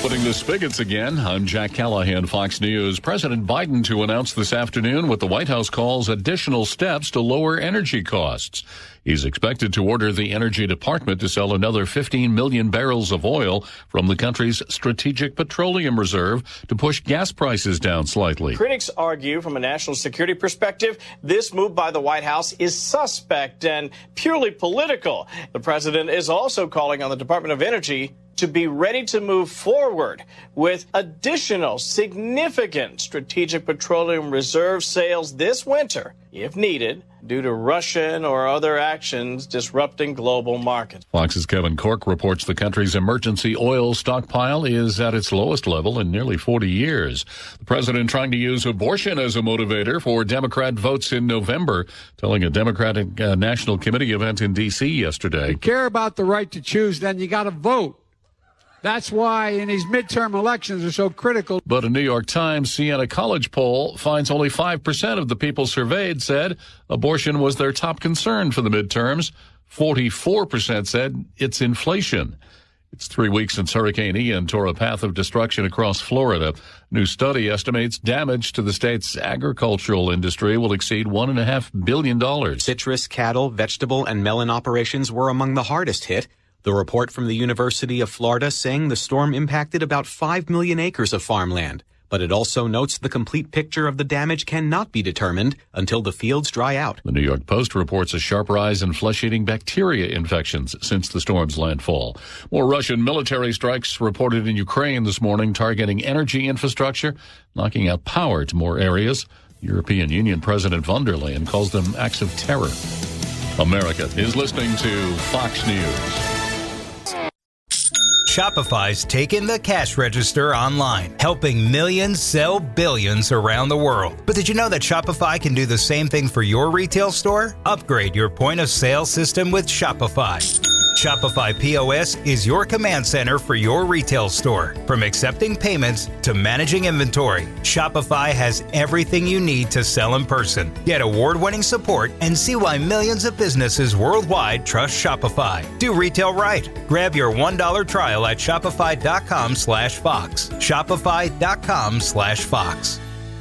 Opening the spigots again, I'm Jack Callahan, Fox News. President Biden to announce this afternoon what the White House calls additional steps to lower energy costs. He's expected to order the Energy Department to sell another 15 million barrels of oil from the country's Strategic Petroleum Reserve to push gas prices down slightly. Critics argue from a national security perspective, this move by the White House is suspect and purely political. The president is also calling on the Department of Energy to be ready to move forward with additional significant Strategic Petroleum Reserve sales this winter, if needed, due to Russian or other actions disrupting global markets. Fox's Kevin Corke reports the country's emergency oil stockpile is at its lowest level in nearly 40 years. The president trying to use abortion as a motivator for Democrat votes in November, telling a Democratic National Committee event in D.C. yesterday. If you care about the right to choose, then you got to vote. That's why in these midterm elections are so critical. But a New York Times Siena College poll finds only 5% of the people surveyed said abortion was their top concern for the midterms. 44% said it's inflation. It's 3 weeks since Hurricane Ian tore a path of destruction across Florida. A new study estimates damage to the state's agricultural industry will exceed $1.5 billion. Citrus, cattle, vegetable, and melon operations were among the hardest hit. The report from the University of Florida saying the storm impacted about 5 million acres of farmland. But it also notes the complete picture of the damage cannot be determined until the fields dry out. The New York Post reports a sharp rise in flesh-eating bacteria infections since the storm's landfall. More Russian military strikes reported in Ukraine this morning, targeting energy infrastructure, knocking out power to more areas. European Union President von der Leyen calls them acts of terror. America is listening to Fox News. Shopify's taken the cash register online, helping millions sell billions around the world. But did you know that Shopify can do the same thing for your retail store? Upgrade your point of sale system with Shopify. Shopify POS is your command center for your retail store. From accepting payments to managing inventory, Shopify has everything you need to sell in person. Get award-winning support and see why millions of businesses worldwide trust Shopify. Do retail right. Grab your $1 trial at shopify.com/Fox. Shopify.com/Fox.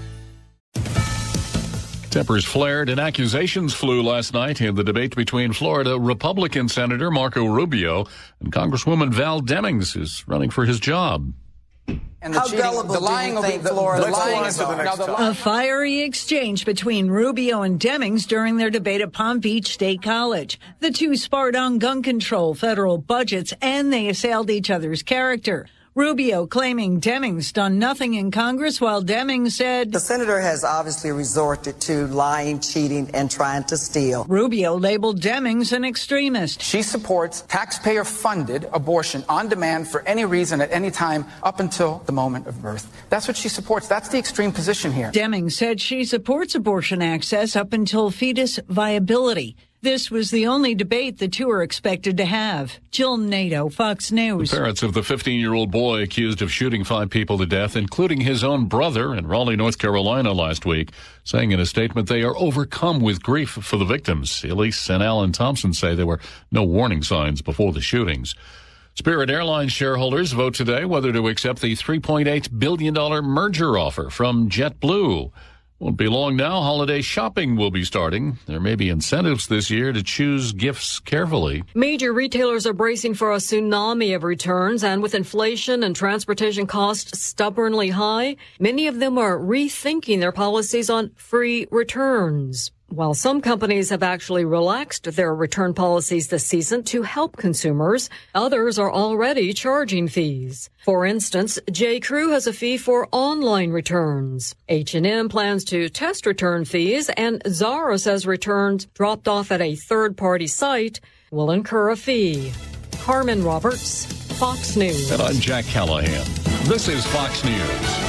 Tempers flared and accusations flew last night in the debate between Florida Republican Senator Marco Rubio and Congresswoman Val Demings, who's running for his job. And how gullible do you think Florida is? A fiery exchange between Rubio and Demings during their debate at Palm Beach State College. The two sparred on gun control, federal budgets, and they assailed each other's character. Rubio claiming Demings done nothing in Congress, while Demings said, the senator has obviously resorted to lying, cheating, and trying to steal. Rubio labeled Demings an extremist. She supports taxpayer-funded abortion on demand for any reason at any time up until the moment of birth. That's what she supports. That's the extreme position here. Demings said she supports abortion access up until fetus viability. This was the only debate the two are expected to have. Jill Nato, Fox News. The parents of the 15-year-old boy accused of shooting 5 people to death, including his own brother in Raleigh, North Carolina last week, saying in a statement they are overcome with grief for the victims. Elise and Alan Thompson say there were no warning signs before the shootings. Spirit Airlines shareholders vote today whether to accept the $3.8 billion merger offer from JetBlue. Won't be long now. Holiday shopping will be starting. There may be incentives this year to choose gifts carefully. Major retailers are bracing for a tsunami of returns, and with inflation and transportation costs stubbornly high, many of them are rethinking their policies on free returns. While some companies have actually relaxed their return policies this season to help consumers, others are already charging fees. For instance, J.Crew has a fee for online returns. H&M plans to test return fees, and Zara says returns dropped off at a third-party site will incur a fee. Carmen Roberts, Fox News. And I'm Jack Callahan. This is Fox News.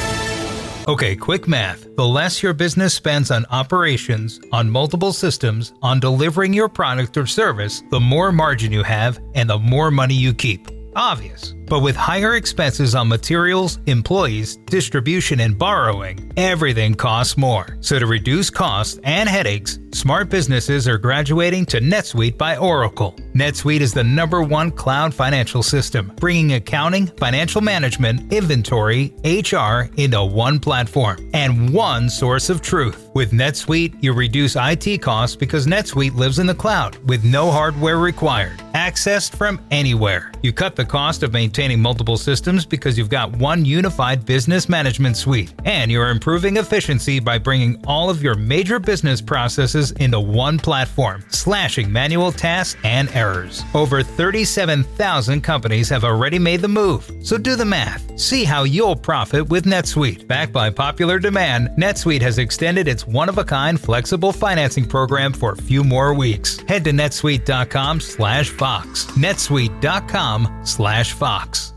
Okay, quick math. The less your business spends on operations, on multiple systems, on delivering your product or service, the more margin you have and the more money you keep. Obvious. But with higher expenses on materials, employees, distribution, and borrowing, everything costs more. So to reduce costs and headaches, smart businesses are graduating to NetSuite by Oracle. NetSuite is the #1 cloud financial system, bringing accounting, financial management, inventory, HR into one platform and one source of truth. With NetSuite, you reduce IT costs because NetSuite lives in the cloud with no hardware required, accessed from anywhere. You cut the cost of maintaining multiple systems because you've got one unified business management suite, and you're improving efficiency by bringing all of your major business processes into one platform, slashing manual tasks and errors. Over 37,000 companies have already made the move, so do the math. See how you'll profit with NetSuite. Backed by popular demand, NetSuite has extended its one-of-a-kind flexible financing program for a few more weeks. Head to netsuite.com/Fox. netsuite.com/Fox.